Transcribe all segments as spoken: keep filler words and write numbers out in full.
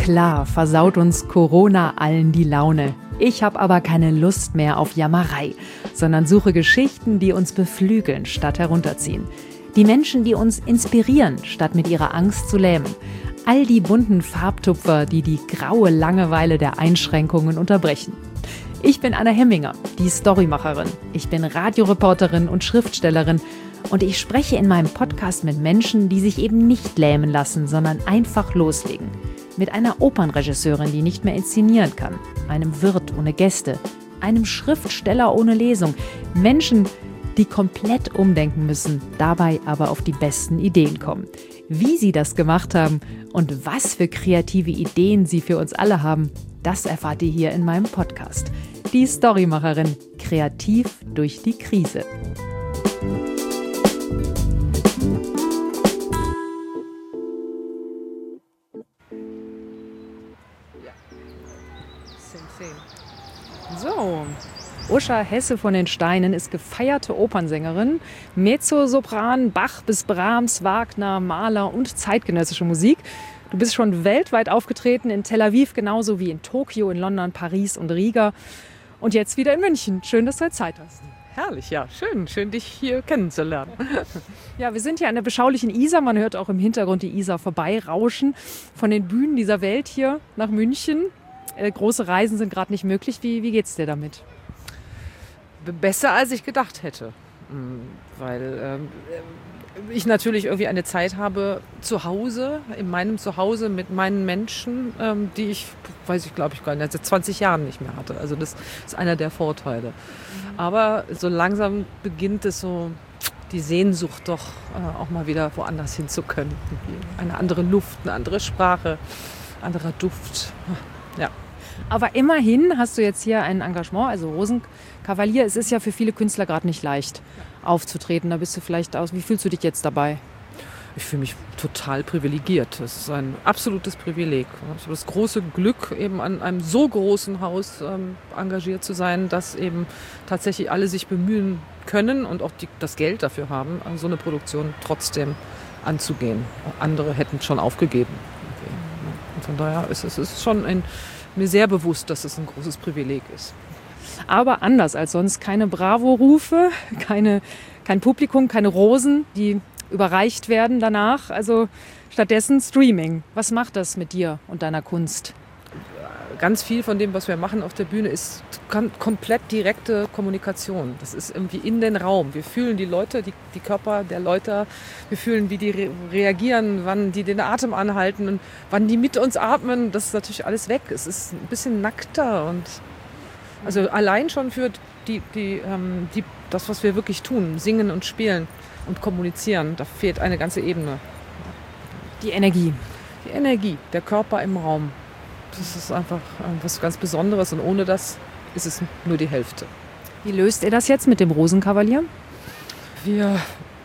Klar versaut uns Corona allen die Laune. Ich habe aber keine Lust mehr auf Jammerei, sondern suche Geschichten, die uns beflügeln, statt herunterziehen. Die Menschen, die uns inspirieren, statt mit ihrer Angst zu lähmen. All die bunten Farbtupfer, die die graue Langeweile der Einschränkungen unterbrechen. Ich bin Anna Hemminger, die Storymacherin. Ich bin Radioreporterin und Schriftstellerin. Und ich spreche in meinem Podcast mit Menschen, die sich eben nicht lähmen lassen, sondern einfach loslegen. Mit einer Opernregisseurin, die nicht mehr inszenieren kann. Einem Wirt ohne Gäste. Einem Schriftsteller ohne Lesung. Menschen, die komplett umdenken müssen, dabei aber auf die besten Ideen kommen. Wie sie das gemacht haben und was für kreative Ideen sie für uns alle haben, das erfahrt ihr hier in meinem Podcast. Die Storymacherin, kreativ durch die Krise. So, Uscha Hesse von den Steinen ist gefeierte Opernsängerin, Mezzosopran, Bach bis Brahms, Wagner, Mahler und zeitgenössische Musik. Du bist schon weltweit aufgetreten, in Tel Aviv genauso wie in Tokio, in London, Paris und Riga. Und jetzt wieder in München. Schön, dass du heute Zeit hast. Herrlich, ja. Schön, schön, dich hier kennenzulernen. Ja, wir sind hier an der beschaulichen Isar. Man hört auch im Hintergrund die Isar vorbeirauschen. Von den Bühnen dieser Welt hier nach München. Äh, große Reisen sind gerade nicht möglich. Wie, wie geht's dir damit? Besser, als ich gedacht hätte. Weil ähm, ich natürlich irgendwie eine Zeit habe zu Hause, in meinem Zuhause mit meinen Menschen, ähm, die ich, weiß ich glaube ich gar nicht, seit zwanzig Jahren nicht mehr hatte. Also das ist einer der Vorteile. Mhm. Aber so langsam beginnt es so, die Sehnsucht doch äh, auch mal wieder woanders hin zu können. Eine andere Luft, eine andere Sprache, anderer Duft. Ja. Aber immerhin hast du jetzt hier ein Engagement, also Rosenkavalier. Es ist ja für viele Künstler gerade nicht leicht aufzutreten. Da bist du vielleicht aus. Wie fühlst du dich jetzt dabei? Ich fühle mich total privilegiert. Das ist ein absolutes Privileg. Ich habe das große Glück, eben an einem so großen Haus ähm, engagiert zu sein, dass eben tatsächlich alle sich bemühen können und auch die, das Geld dafür haben, so eine Produktion trotzdem anzugehen. Andere hätten schon aufgegeben. Und von daher ist es ist schon ein mir sehr bewusst, dass es ein großes Privileg ist. Aber anders als sonst, keine Bravo-Rufe, keine, kein Publikum, keine Rosen, die überreicht werden danach. Also stattdessen Streaming. Was macht das mit dir und deiner Kunst? Ganz viel von dem, was wir machen auf der Bühne, ist komplett direkte Kommunikation. Das ist irgendwie in den Raum. Wir fühlen die Leute, die, die Körper der Leute. Wir fühlen, wie die re- reagieren, wann die den Atem anhalten und wann die mit uns atmen. Das ist natürlich alles weg. Es ist ein bisschen nackter. Und also allein schon für die, die, ähm, die, das, was wir wirklich tun, singen und spielen und kommunizieren, da fehlt eine ganze Ebene. Die Energie. Die Energie, der Körper im Raum. Das ist einfach was ganz Besonderes und ohne das ist es nur die Hälfte. Wie löst ihr das jetzt mit dem Rosenkavalier? Wir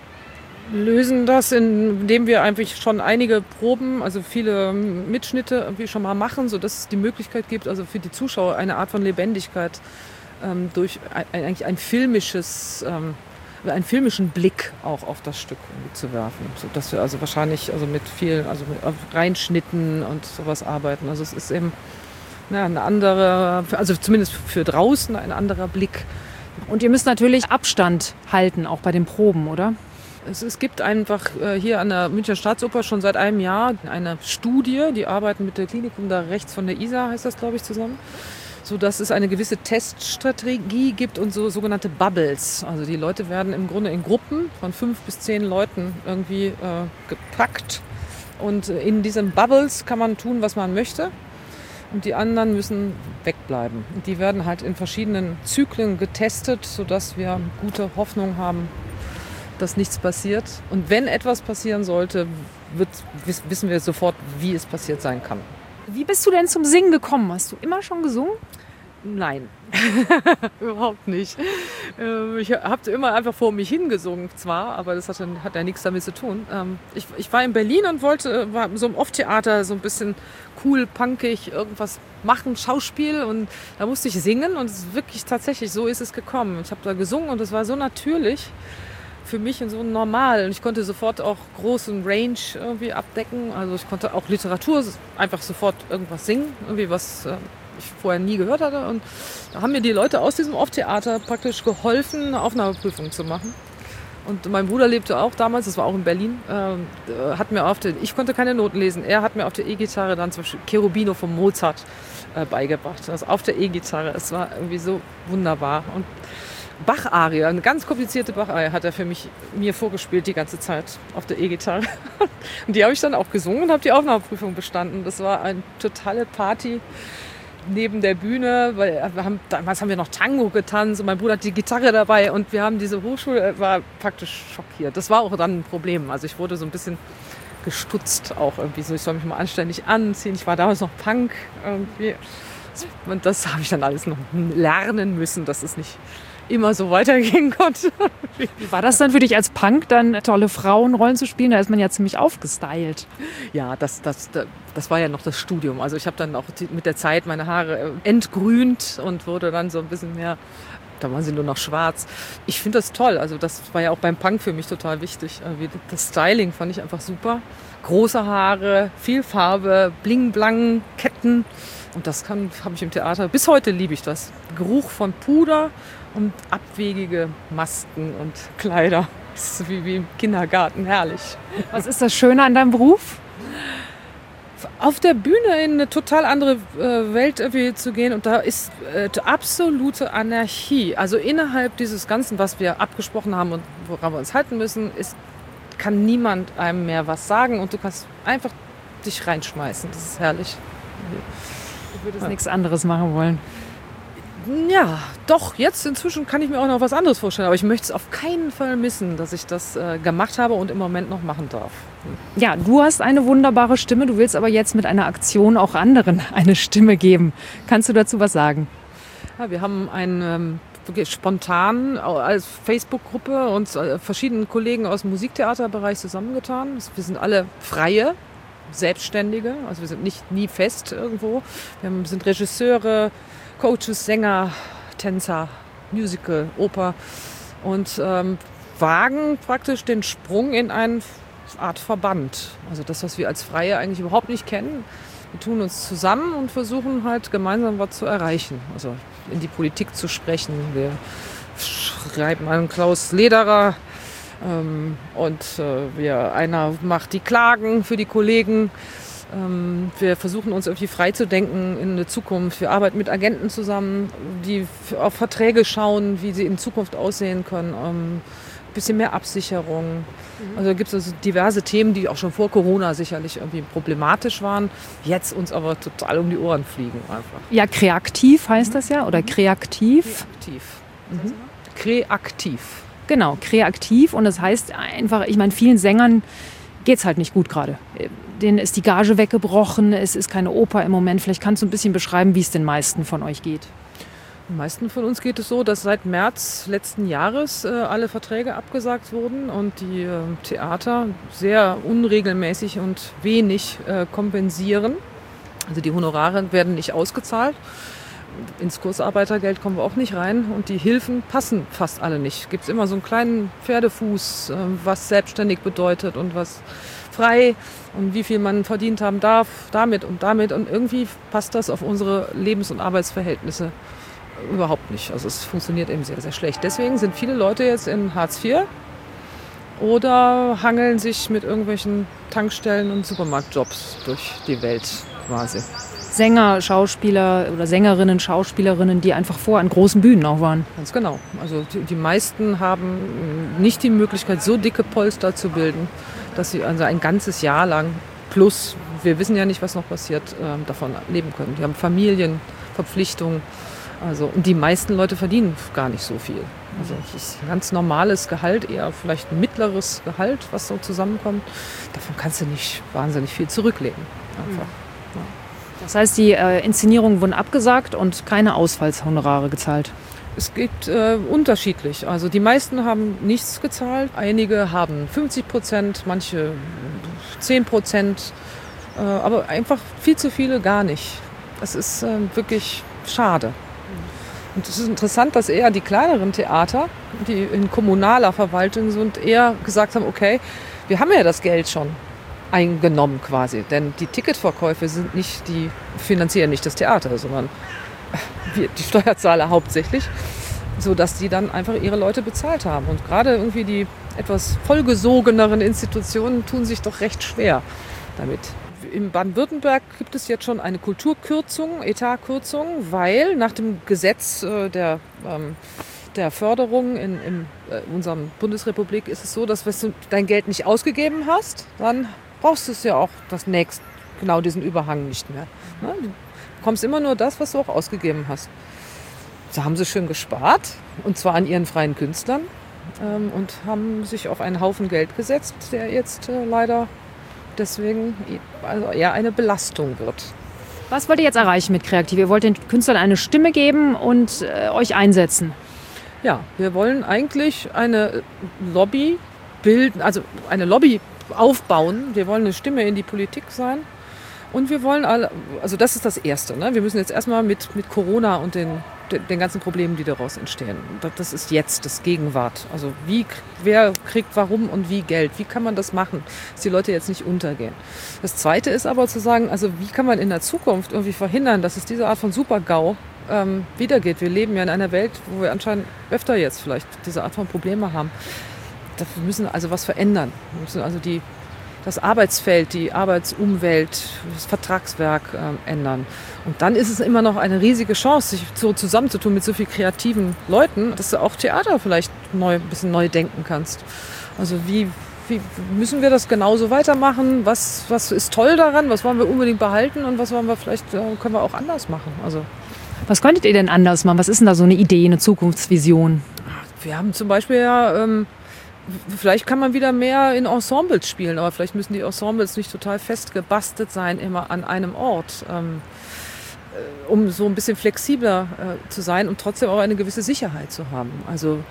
lösen das, indem wir einfach schon einige Proben, also viele Mitschnitte irgendwie schon mal machen, sodass es die Möglichkeit gibt, also für die Zuschauer eine Art von Lebendigkeit ähm, durch ein, eigentlich ein filmisches ähm, einen filmischen Blick auch auf das Stück zu werfen, sodass wir also wahrscheinlich also mit vielen, also mit Reinschnitten und sowas arbeiten. Also es ist eben ja, eine andere, also zumindest für draußen ein anderer Blick. Und ihr müsst natürlich Abstand halten, auch bei den Proben, oder? Es, es gibt einfach hier an der Münchner Staatsoper schon seit einem Jahr eine Studie, die arbeiten mit dem Klinikum da rechts von der Isar, heißt das glaube ich zusammen. So dass es eine gewisse Teststrategie gibt und so sogenannte Bubbles. Also die Leute werden im Grunde in Gruppen von fünf bis zehn Leuten irgendwie äh, gepackt. Und in diesen Bubbles kann man tun, was man möchte. Und die anderen müssen wegbleiben. Und die werden halt in verschiedenen Zyklen getestet, sodass wir gute Hoffnung haben, dass nichts passiert. Und wenn etwas passieren sollte, wird, wissen wir sofort, wie es passiert sein kann. Wie bist du denn zum Singen gekommen? Hast du immer schon gesungen? Nein, überhaupt nicht. Ich habe immer einfach vor mich hingesungen zwar, aber das hat, hat ja nichts damit zu tun. Ich, ich war in Berlin und wollte, war so im Off-Theater so ein bisschen cool, punkig, irgendwas machen, Schauspiel, und da musste ich singen und es ist wirklich tatsächlich, so ist es gekommen. Ich habe da gesungen und es war so natürlich für mich so normal. Und ich konnte sofort auch großen Range irgendwie abdecken. Also ich konnte auch Literatur einfach sofort irgendwas singen, irgendwie was äh, ich vorher nie gehört hatte. Und da haben mir die Leute aus diesem Off-Theater praktisch geholfen, eine Aufnahmeprüfung zu machen. Und mein Bruder lebte auch damals, das war auch in Berlin, äh, hat mir auf der, ich konnte keine Noten lesen, er hat mir auf der E-Gitarre dann zum Beispiel Cherubino von Mozart äh, beigebracht. Also auf der E-Gitarre, es war irgendwie so wunderbar. Und Bach-Arie, eine ganz komplizierte Bach-Arie hat er für mich, mir vorgespielt die ganze Zeit auf der E-Gitarre. Und die habe ich dann auch gesungen und habe die Aufnahmeprüfung bestanden. Das war eine totale Party neben der Bühne, weil wir haben, damals haben wir noch Tango getanzt und mein Bruder hat die Gitarre dabei und wir haben diese Hochschule, war praktisch schockiert. Das war auch dann ein Problem. Also ich wurde so ein bisschen gestutzt auch irgendwie so. Ich soll mich mal anständig anziehen. Ich war damals noch Punk irgendwie. Und das habe ich dann alles noch lernen müssen, dass es nicht immer so weitergehen konnte. Wie war das dann für dich als Punk, dann tolle Frauenrollen zu spielen? Da ist man ja ziemlich aufgestylt. Ja, das, das, das war ja noch das Studium. Also ich habe dann auch mit der Zeit meine Haare entgrünt und wurde dann so ein bisschen mehr, da waren sie nur noch schwarz. Ich finde das toll. Also das war ja auch beim Punk für mich total wichtig. Das Styling fand ich einfach super. Große Haare, viel Farbe, bling blang, Ketten. Und das habe ich im Theater, bis heute liebe ich das. Geruch von Puder und abwegige Masken und Kleider. Das ist wie, wie im Kindergarten, herrlich. Was ist das Schöne an deinem Beruf? Auf der Bühne in eine total andere äh, Welt irgendwie zu gehen und da ist äh, absolute Anarchie. Also innerhalb dieses Ganzen, was wir abgesprochen haben und woran wir uns halten müssen, ist, kann niemand einem mehr was sagen und du kannst einfach dich reinschmeißen. Das ist herrlich. Du würdest ja nichts anderes machen wollen. Ja, doch, jetzt inzwischen kann ich mir auch noch was anderes vorstellen. Aber ich möchte es auf keinen Fall missen, dass ich das äh, gemacht habe und im Moment noch machen darf. Ja, du hast eine wunderbare Stimme. Du willst aber jetzt mit einer Aktion auch anderen eine Stimme geben. Kannst du dazu was sagen? Ja, wir haben einen ähm, wirklich spontan als Facebook-Gruppe uns äh, verschiedenen Kollegen aus dem Musiktheaterbereich zusammengetan. Wir sind alle Freie, Selbstständige. Also wir sind nicht nie fest irgendwo. Wir haben, sind Regisseure, Coaches, Sänger, Tänzer, Musical, Oper und ähm, wagen praktisch den Sprung in eine Art Verband. Also das, was wir als Freie eigentlich überhaupt nicht kennen. Wir tun uns zusammen und versuchen halt gemeinsam was zu erreichen. Also in die Politik zu sprechen. Wir schreiben an Klaus Lederer ähm, und äh, wir, einer macht die Klagen für die Kollegen. Wir versuchen uns irgendwie frei zu denken in eine Zukunft. Wir arbeiten mit Agenten zusammen, die auf Verträge schauen, wie sie in Zukunft aussehen können. Ein bisschen mehr Absicherung. Also gibt es also diverse Themen, die auch schon vor Corona sicherlich irgendwie problematisch waren, jetzt uns aber total um die Ohren fliegen einfach. Ja, kreativ heißt das ja, oder kreativ? Kreativ. Mhm. Kreativ. Genau, kreativ. Und das heißt einfach, ich meine, vielen Sängern geht es halt nicht gut gerade. Denen ist die Gage weggebrochen, es ist keine Oper im Moment. Vielleicht kannst du ein bisschen beschreiben, wie es den meisten von euch geht. Den meisten von uns geht es so, dass seit März letzten Jahres äh, alle Verträge abgesagt wurden und die äh, Theater sehr unregelmäßig und wenig äh, kompensieren. Also die Honorare werden nicht ausgezahlt. Ins Kursarbeitergeld kommen wir auch nicht rein und die Hilfen passen fast alle nicht. Es gibt immer so einen kleinen Pferdefuß, was selbstständig bedeutet und was frei und wie viel man verdient haben darf, damit und damit. Und irgendwie passt das auf unsere Lebens- und Arbeitsverhältnisse überhaupt nicht. Also es funktioniert eben sehr, sehr schlecht. Deswegen sind viele Leute jetzt in Hartz vier oder hangeln sich mit irgendwelchen Tankstellen und Supermarktjobs durch die Welt quasi. Sänger, Schauspieler oder Sängerinnen, Schauspielerinnen, die einfach vorher an großen Bühnen auch waren. Ganz genau. Also die, die meisten haben nicht die Möglichkeit, so dicke Polster zu bilden, dass sie also ein ganzes Jahr lang plus, wir wissen ja nicht, was noch passiert, äh, davon leben können. Die haben Familien, Verpflichtungen. Also, und die meisten Leute verdienen gar nicht so viel. Also es ist ein ganz normales Gehalt, eher vielleicht ein mittleres Gehalt, was so zusammenkommt. Davon kannst du nicht wahnsinnig viel zurücklegen. Einfach. Ja. Das heißt, die äh, Inszenierungen wurden abgesagt und keine Ausfallshonorare gezahlt? Es gibt äh, unterschiedlich. Also die meisten haben nichts gezahlt. Einige haben fünfzig Prozent, manche zehn Prozent. Äh, aber einfach viel zu viele gar nicht. Das ist äh, wirklich schade. Und es ist interessant, dass eher die kleineren Theater, die in kommunaler Verwaltung sind, eher gesagt haben, okay, wir haben ja das Geld schon eingenommen quasi. Denn die Ticketverkäufe sind nicht, die finanzieren nicht das Theater, sondern wir, die Steuerzahler hauptsächlich, sodass die dann einfach ihre Leute bezahlt haben. Und gerade irgendwie die etwas vollgesogeneren Institutionen tun sich doch recht schwer damit. In Baden-Württemberg gibt es jetzt schon eine Kulturkürzung, Etatkürzung, weil nach dem Gesetz äh, der, ähm, der Förderung in, in äh, unserer Bundesrepublik ist es so, dass wenn du dein Geld nicht ausgegeben hast, dann brauchst du es ja auch das nächste, genau diesen Überhang nicht mehr. Ne? Du bekommst immer nur das, was du auch ausgegeben hast. So haben sie schön gespart, und zwar an ihren freien Künstlern, ähm, und haben sich auf einen Haufen Geld gesetzt, der jetzt äh, leider deswegen also eher eine Belastung wird. Was wollt ihr jetzt erreichen mit Kreativ? Ihr wollt den Künstlern eine Stimme geben und äh, euch einsetzen. Ja, wir wollen eigentlich eine Lobby bilden, also eine Lobby aufbauen. Wir wollen eine Stimme in die Politik sein. Und wir wollen alle, also das ist das Erste. Ne? Wir müssen jetzt erstmal mit, mit Corona und den, den ganzen Problemen, die daraus entstehen. Das ist jetzt, das Gegenwart. Also wie, wer kriegt warum und wie Geld? Wie kann man das machen, dass die Leute jetzt nicht untergehen? Das Zweite ist aber zu sagen, also wie kann man in der Zukunft irgendwie verhindern, dass es diese Art von Super-GAU ähm, wiedergeht? Wir leben ja in einer Welt, wo wir anscheinend öfter jetzt vielleicht diese Art von Probleme haben. Wir müssen also was verändern. Wir müssen also die das Arbeitsfeld, die Arbeitsumwelt, das Vertragswerk äh, ändern. Und dann ist es immer noch eine riesige Chance, sich so zusammenzutun mit so vielen kreativen Leuten, dass du auch Theater vielleicht neu, ein bisschen neu denken kannst. Also wie, wie müssen wir das genauso weitermachen? Was, was ist toll daran? Was wollen wir unbedingt behalten? Und was wollen wir vielleicht, äh, können wir auch anders machen? Also, was könntet ihr denn anders machen? Was ist denn da so eine Idee, eine Zukunftsvision? Wir haben zum Beispiel ja... Ähm, Vielleicht kann man wieder mehr in Ensembles spielen, aber vielleicht müssen die Ensembles nicht total festgebastelt sein, immer an einem Ort, ähm, äh, um so ein bisschen flexibler äh, zu sein und trotzdem auch eine gewisse Sicherheit zu haben. Also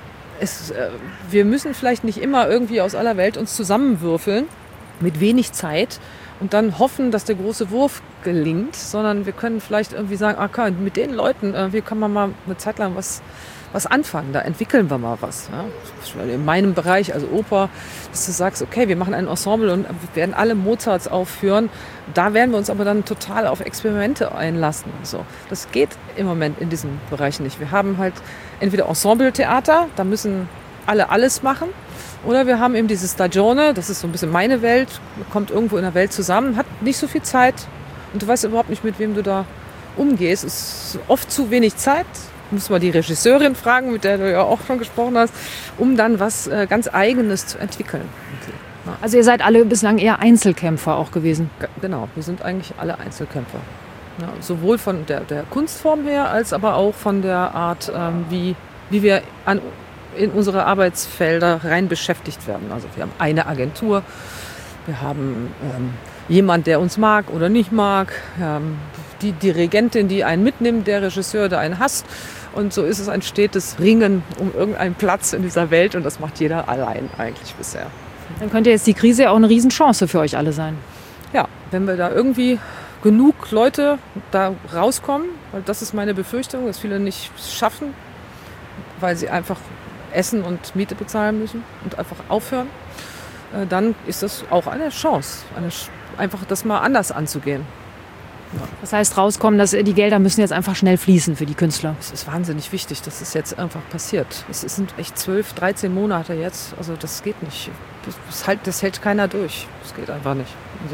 es, äh, wir müssen vielleicht nicht immer irgendwie aus aller Welt uns zusammenwürfeln mit wenig Zeit und dann hoffen, dass der große Wurf gelingt, sondern wir können vielleicht irgendwie sagen, okay, mit den Leuten, äh, wie kann man mal eine Zeit lang was was anfangen, da entwickeln wir mal was. Ja. In meinem Bereich, also Oper, dass du sagst, okay, wir machen ein Ensemble und werden alle Mozarts aufführen. Da werden wir uns aber dann total auf Experimente einlassen. So. Das geht im Moment in diesem Bereich nicht. Wir haben halt entweder Ensemble-Theater, da müssen alle alles machen, oder wir haben eben diese Stagione, das ist so ein bisschen meine Welt, kommt irgendwo in der Welt zusammen, hat nicht so viel Zeit und du weißt überhaupt nicht, mit wem du da umgehst. Es ist oft zu wenig Zeit. Muss man die Regisseurin fragen, mit der du ja auch schon gesprochen hast, um dann was äh, ganz Eigenes zu entwickeln. Ja. Also ihr seid alle bislang eher Einzelkämpfer auch gewesen? G- genau, wir sind eigentlich alle Einzelkämpfer. Ja, sowohl von der, der Kunstform her, als aber auch von der Art, ähm, wie, wie wir an, in unsere Arbeitsfelder rein beschäftigt werden. Also wir haben eine Agentur, wir haben ähm, jemand, der uns mag oder nicht mag, ähm, die Dirigentin, die einen mitnimmt, der Regisseur, der einen hasst. Und so ist es ein stetes Ringen um irgendeinen Platz in dieser Welt. Und das macht jeder allein eigentlich bisher. Dann könnte jetzt die Krise auch eine Riesenchance für euch alle sein. Ja, wenn wir da irgendwie genug Leute da rauskommen, weil das ist meine Befürchtung, dass viele nicht schaffen, weil sie einfach essen und Miete bezahlen müssen und einfach aufhören, dann ist das auch eine Chance, eine, einfach das mal anders anzugehen. Ja. Das heißt, rauskommen, dass die Gelder müssen jetzt einfach schnell fließen für die Künstler. Es ist wahnsinnig wichtig, dass es jetzt einfach passiert. Es sind echt zwölf, dreizehn Monate jetzt. Also das geht nicht. Das, das, halt, das hält keiner durch. Das geht einfach nicht. Also,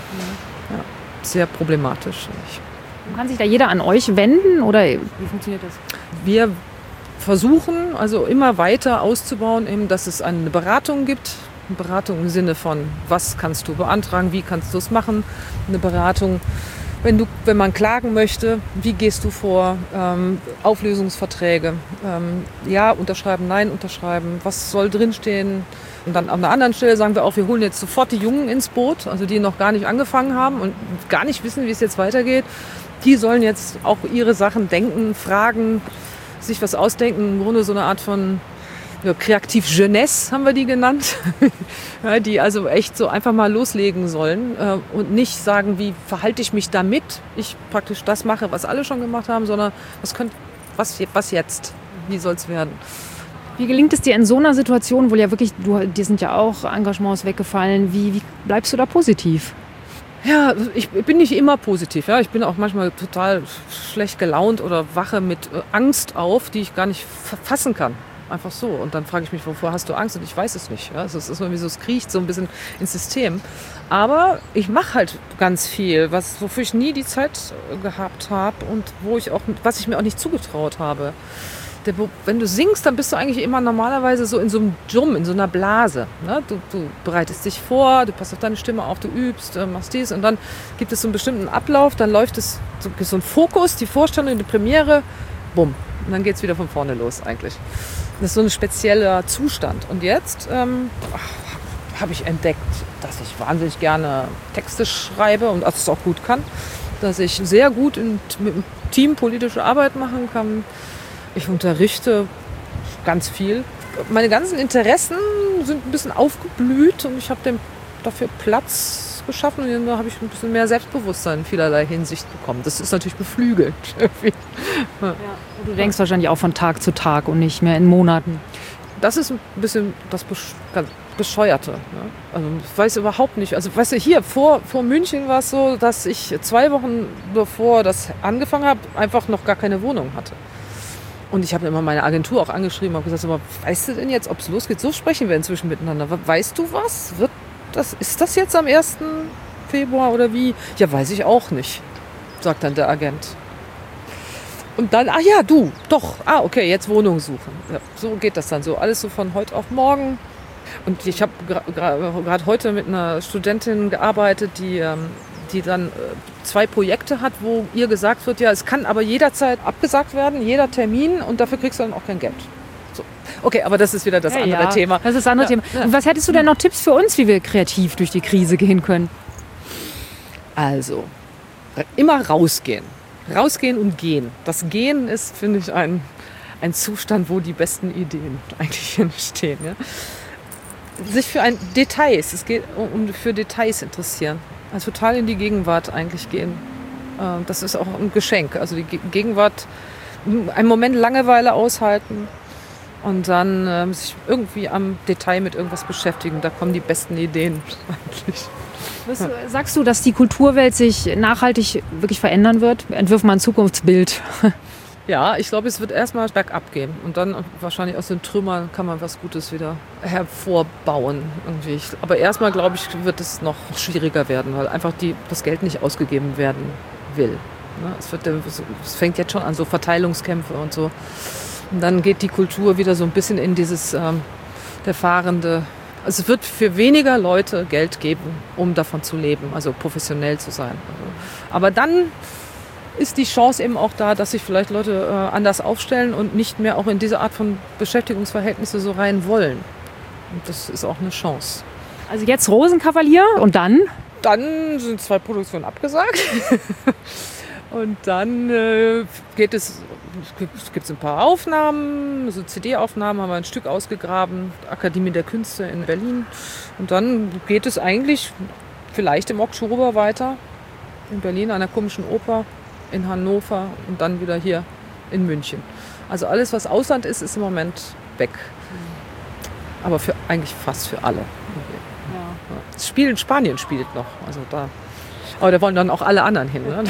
ja, sehr problematisch. Kann sich da jeder an euch wenden oder wie funktioniert das? Wir versuchen also immer weiter auszubauen, eben, dass es eine Beratung gibt. Eine Beratung im Sinne von, was kannst du beantragen, wie kannst du es machen. Eine Beratung, wenn, du, wenn man klagen möchte, wie gehst du vor, ähm, Auflösungsverträge, ähm, ja, unterschreiben, nein, unterschreiben, was soll drinstehen. Und dann an einer anderen Stelle sagen wir auch, wir holen jetzt sofort die Jungen ins Boot, also die noch gar nicht angefangen haben und gar nicht wissen, wie es jetzt weitergeht. Die sollen jetzt auch ihre Sachen denken, fragen, sich was ausdenken, im Grunde so eine Art von ja, Kreativ Jeunesse haben wir die genannt, ja, die also echt so einfach mal loslegen sollen äh, und nicht sagen, wie verhalte ich mich damit, ich praktisch das mache, was alle schon gemacht haben, sondern was könnt, Was, was jetzt? Wie soll es werden? Wie gelingt es dir in so einer Situation, wo ja wirklich, du, dir sind ja auch Engagements weggefallen, wie, wie bleibst du da positiv? Ja, ich bin nicht immer positiv. Ja. Ich bin auch manchmal total schlecht gelaunt oder wache mit Angst auf, die ich gar nicht fassen kann. Einfach so. Und dann frage ich mich, wovor hast du Angst? Und ich weiß es nicht. Ja. Es ist irgendwie so, es kriecht so ein bisschen ins System. Aber ich mache halt ganz viel, was, wofür ich nie die Zeit gehabt habe und wo ich auch, was ich mir auch nicht zugetraut habe. Der, wenn du singst, dann bist du eigentlich immer normalerweise so in so einem Dschum, in so einer Blase. Ne? Du, du bereitest dich vor, du passt auf deine Stimme auf, du übst, äh, machst dies und dann gibt es so einen bestimmten Ablauf, dann läuft es so, so ein Fokus, die Vorstellung, die Premiere, bumm. Und dann geht es wieder von vorne los eigentlich. Das ist so ein spezieller Zustand. Und jetzt ähm, habe ich entdeckt, dass ich wahnsinnig gerne Texte schreibe und dass es auch gut kann. Dass ich sehr gut in, mit dem Team politische Arbeit machen kann. Ich unterrichte ganz viel. Meine ganzen Interessen sind ein bisschen aufgeblüht und ich habe dafür Platz geschaffen und da habe ich ein bisschen mehr Selbstbewusstsein in vielerlei Hinsicht bekommen. Das ist natürlich beflügelt. Ja. Du denkst wahrscheinlich auch von Tag zu Tag und nicht mehr in Monaten. Das ist ein bisschen das Bescheuerte. Ne? Also ich weiß überhaupt nicht. Also weißt du, hier vor, vor München war es so, dass ich zwei Wochen bevor das angefangen habe, einfach noch gar keine Wohnung hatte. Und ich habe immer meine Agentur auch angeschrieben und gesagt, aber weißt du denn jetzt, ob es losgeht? So sprechen wir inzwischen miteinander. Weißt du was? Wird das, ist das jetzt am ersten Februar oder wie? Ja, weiß ich auch nicht, sagt dann der Agent. Und dann, ach ja, du, doch, ah, okay, jetzt Wohnung suchen. Ja, so geht das dann so, alles so von heute auf morgen. Und ich habe gerade heute mit einer Studentin gearbeitet, die, ähm, die dann äh, zwei Projekte hat, wo ihr gesagt wird, ja, es kann aber jederzeit abgesagt werden, jeder Termin und dafür kriegst du dann auch kein Geld. So. Okay, aber das ist wieder das ja, andere ja, Thema. Das ist das andere ja, Thema. Ja. Und was hättest du denn noch Tipps für uns, wie wir kreativ durch die Krise gehen können? Also, immer rausgehen. Rausgehen und gehen. Das Gehen ist, finde ich, ein, ein Zustand, wo die besten Ideen eigentlich entstehen. Ja? Sich für ein Details, es geht um für Details interessieren. Also total in die Gegenwart eigentlich gehen. Das ist auch ein Geschenk. Also die Gegenwart, einen Moment Langeweile aushalten und dann äh, sich irgendwie am Detail mit irgendwas beschäftigen. Da kommen die besten Ideen eigentlich. Was, ja. Sagst du, dass die Kulturwelt sich nachhaltig wirklich verändern wird? Entwirf mal ein Zukunftsbild. Ja, ich glaube, es wird erstmal bergab gehen und dann wahrscheinlich aus den Trümmern kann man was Gutes wieder hervorbauen. Irgendwie. Aber erstmal, glaube ich, wird es noch schwieriger werden, weil einfach die, das Geld nicht ausgegeben werden will. Es, wird, es fängt jetzt schon an, so Verteilungskämpfe und so. Und dann geht die Kultur wieder so ein bisschen in dieses ähm, der fahrende. Also es wird für weniger Leute Geld geben, um davon zu leben, also professionell zu sein. Aber dann ist die Chance eben auch da, dass sich vielleicht Leute äh, anders aufstellen und nicht mehr auch in diese Art von Beschäftigungsverhältnisse so rein wollen. Und das ist auch eine Chance. Also jetzt Rosenkavalier und dann? Dann sind zwei Produktionen abgesagt. Und dann äh, geht es, es gibt ein paar Aufnahmen, so C D-Aufnahmen, haben wir ein Stück ausgegraben, Akademie der Künste in Berlin. Und dann geht es eigentlich vielleicht im Oktober weiter in Berlin an der Komischen Oper, in Hannover und dann wieder hier in München. Also alles, was Ausland ist, ist im Moment weg. Aber für eigentlich fast für alle. Ja. Das Spiel in Spanien spielt noch. Also da. Aber da wollen dann auch alle anderen hin. Ne?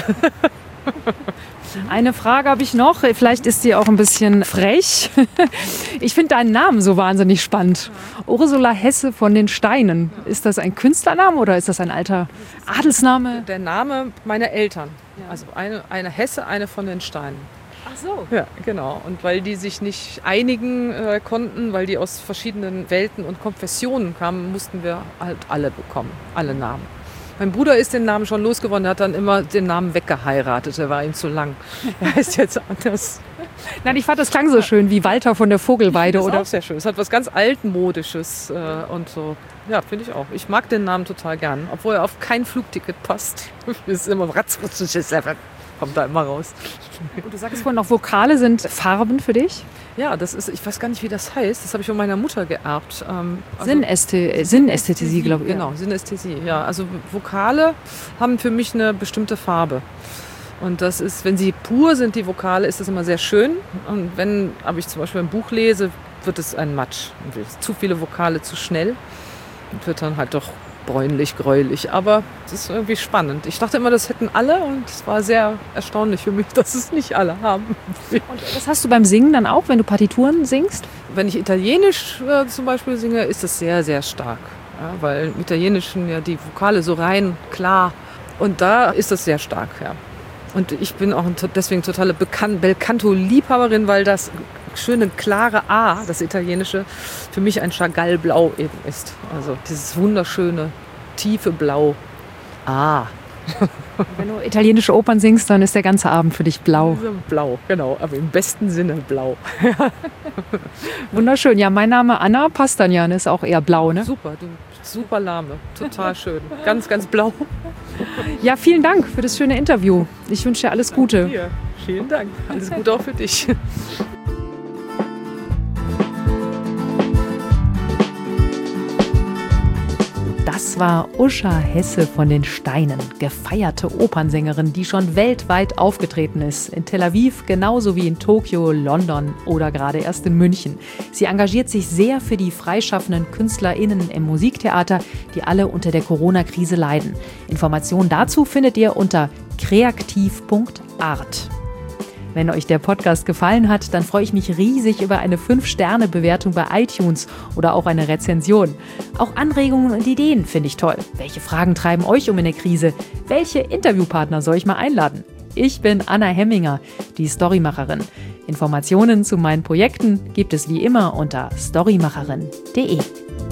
Eine Frage habe ich noch, vielleicht ist sie auch ein bisschen frech. Ich finde deinen Namen so wahnsinnig spannend. Ursula Hesse von den Steinen. Ist das ein Künstlername oder ist das ein alter Adelsname? Der Name meiner Eltern. Also eine, eine Hesse, eine von den Steinen. Ach so. Ja, genau. Und weil die sich nicht einigen äh, konnten, weil die aus verschiedenen Welten und Konfessionen kamen, mussten wir halt alle bekommen, alle Namen. Mein Bruder ist den Namen schon losgeworden, der hat dann immer den Namen weggeheiratet, der war ihm zu lang. Er heißt jetzt anders. Nein, ich fand, das klang so schön wie Walter von der Vogelweide. Das ist oder? auch sehr schön. Es hat was ganz Altmodisches äh, und so. Ja, finde ich auch. Ich mag den Namen total gern, obwohl er auf kein Flugticket passt. Das ist immer ratzfutzig, kommt da immer raus. Und du sagst vorhin noch, Vokale sind Farben für dich? Ja, das ist, ich weiß gar nicht, wie das heißt. Das habe ich von meiner Mutter geerbt. Ähm, also Synästhe- Synästhesie, glaube ich. Genau, Synästhesie, ja. Also Vokale haben für mich eine bestimmte Farbe. Und das ist, wenn sie pur sind, die Vokale, ist das immer sehr schön. Und wenn, aber ich zum Beispiel ein Buch lese, wird es ein Matsch. Zu viele Vokale zu schnell und wird dann halt doch bräunlich, gräulich. Aber es ist irgendwie spannend. Ich dachte immer, das hätten alle und es war sehr erstaunlich für mich, dass es nicht alle haben. Und das hast du beim Singen dann auch, wenn du Partituren singst? Wenn ich Italienisch äh, zum Beispiel singe, ist das sehr, sehr stark. Ja, weil im Italienischen ja die Vokale so rein, klar. Und da ist das sehr stark, ja. Und ich bin auch deswegen totale Belcanto-Liebhaberin, weil das schöne, klare A, das Italienische, für mich ein Chagall-Blau eben ist. Also dieses wunderschöne, tiefe Blau. Ah. Wenn du italienische Opern singst, dann ist der ganze Abend für dich blau. Blau, genau, aber im besten Sinne blau. Wunderschön. Ja, mein Name Anna Pastanian ist auch eher blau, ne? Super, du, super Name. Total schön. Ganz, ganz blau. Ja, vielen Dank für das schöne Interview. Ich wünsche dir alles Gute. Danke dir. Vielen Dank. Alles Gute auch für dich. Das war Uscha Hesse von den Steinen, gefeierte Opernsängerin, die schon weltweit aufgetreten ist. In Tel Aviv genauso wie in Tokio, London oder gerade erst in München. Sie engagiert sich sehr für die freischaffenden KünstlerInnen im Musiktheater, die alle unter der Corona-Krise leiden. Informationen dazu findet ihr unter kreativ punkt art. Wenn euch der Podcast gefallen hat, dann freue ich mich riesig über eine fünf Sterne Bewertung bei iTunes oder auch eine Rezension. Auch Anregungen und Ideen finde ich toll. Welche Fragen treiben euch um in der Krise? Welche Interviewpartner soll ich mal einladen? Ich bin Anna Hemminger, die Storymacherin. Informationen zu meinen Projekten gibt es wie immer unter storymacherin punkt de.